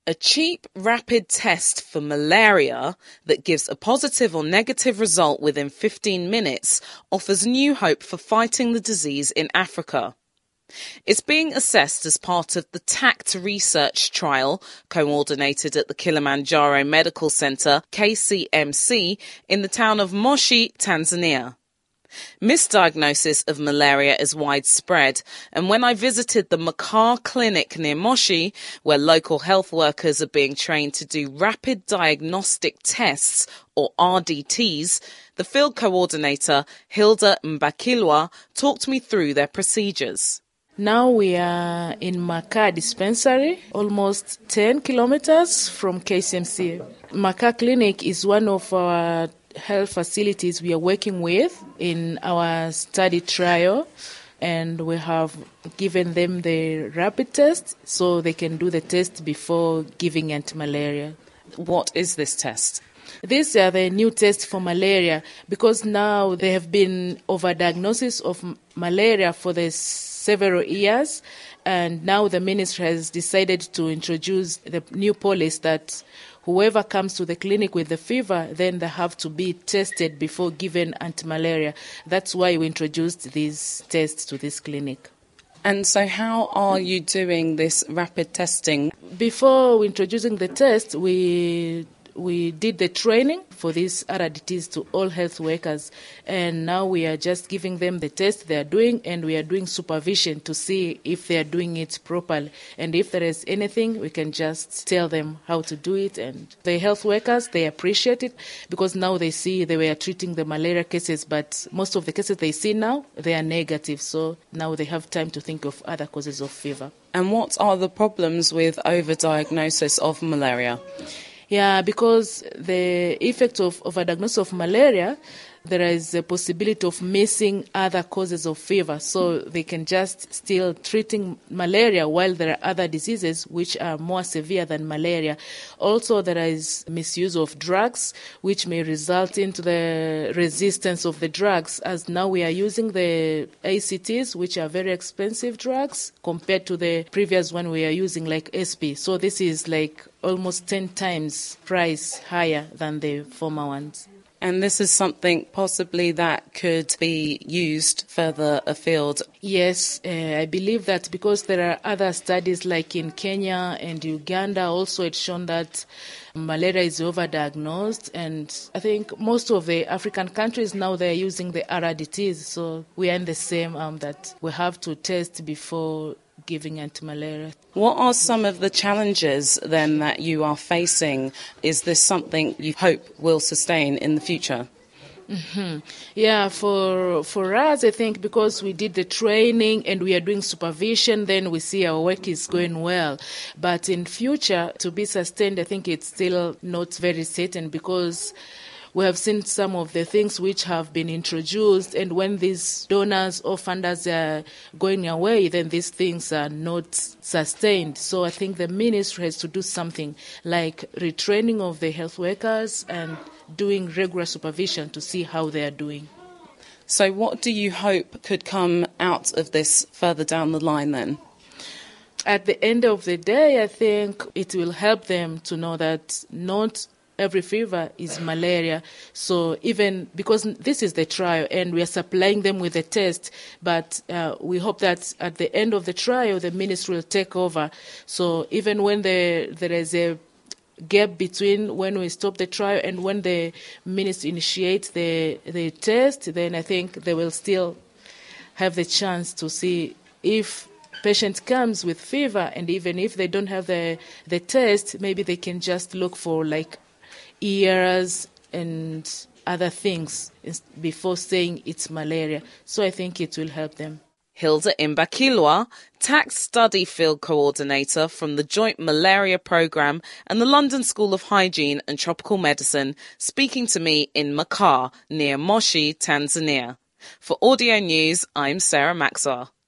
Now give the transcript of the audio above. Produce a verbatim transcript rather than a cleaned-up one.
A cheap, rapid test for malaria that gives a positive or negative result within fifteen minutes offers new hope for fighting the disease in Africa. It's being assessed as part of the TACT research trial, coordinated at the Kilimanjaro Medical Center, K C M C, in the town of Moshi, Tanzania. Misdiagnosis of malaria is widespread, and when I visited the Makar clinic near Moshi, where local health workers are being trained to do rapid diagnostic tests, or R D Ts, the field coordinator, Hilda Mbakilwa, talked me through their procedures. Now we are in Makar dispensary, almost ten kilometers from K C M C. Makar Clinic is one of our health facilities we are working with in our study trial, and we have given them the rapid test so they can do the test before giving anti-malaria. What is this test? These are the new tests for malaria because now there have been overdiagnosis of m- malaria for the several years, and now the ministry has decided to introduce the new policy that whoever comes to the clinic with the fever, then they have to be tested before given anti-malaria. That's why we introduced these tests to this clinic. And so how are you doing this rapid testing? Before introducing the test, we we did the training for these R D Ts to all health workers, and now we are just giving them the test they are doing, and we are doing supervision to see if they are doing it properly. And if there is anything, we can just tell them how to do it. And the health workers, they appreciate it because now they see they were treating the malaria cases, but most of the cases they see now, they are negative. So now they have time to think of other causes of fever. And what are the problems with overdiagnosis of malaria? Yeah, because the effect of, of a diagnosis of malaria, there is a possibility of missing other causes of fever. So they can just still treating malaria while there are other diseases which are more severe than malaria. Also, there is misuse of drugs, which may result into the resistance of the drugs, as now we are using the A C Ts, which are very expensive drugs, compared to the previous one we are using, like S P. So this is like almost ten times price higher than the former ones. And this is something possibly that could be used further afield. Yes, uh, I believe that because there are other studies like in Kenya and Uganda, also it's shown that malaria is overdiagnosed, and I think most of the African countries now they're using the R D Ts, so we are in the same um, that we have to test before giving anti-malaria. What are some of the challenges then that you are facing? Is this something you hope will sustain in the future? Mm-hmm. Yeah, for for us, I think because we did the training and we are doing supervision, then we see our work is going well. But in future, to be sustained, I think it's still not very certain because we have seen some of the things which have been introduced, and when these donors or funders are going away, then these things are not sustained. So I think the ministry has to do something like retraining of the health workers and doing regular supervision to see how they are doing. So what do you hope could come out of this further down the line then? At the end of the day, I think it will help them to know that not every fever is malaria. So even because this is the trial and we are supplying them with a test, but uh, we hope that at the end of the trial, the ministry will take over. So even when the, there is a gap between when we stop the trial and when the ministry initiates the, the test, then I think they will still have the chance to see if patient comes with fever, and even if they don't have the, the test, maybe they can just look for like ears and other things before saying it's malaria. So I think it will help them. Hilda Mbakilwa, TACT Study Field Coordinator from the Joint Malaria Programme and the London School of Hygiene and Tropical Medicine, speaking to me in Makar, near Moshi, Tanzania. For Audio News, I'm Sarah Maxwell.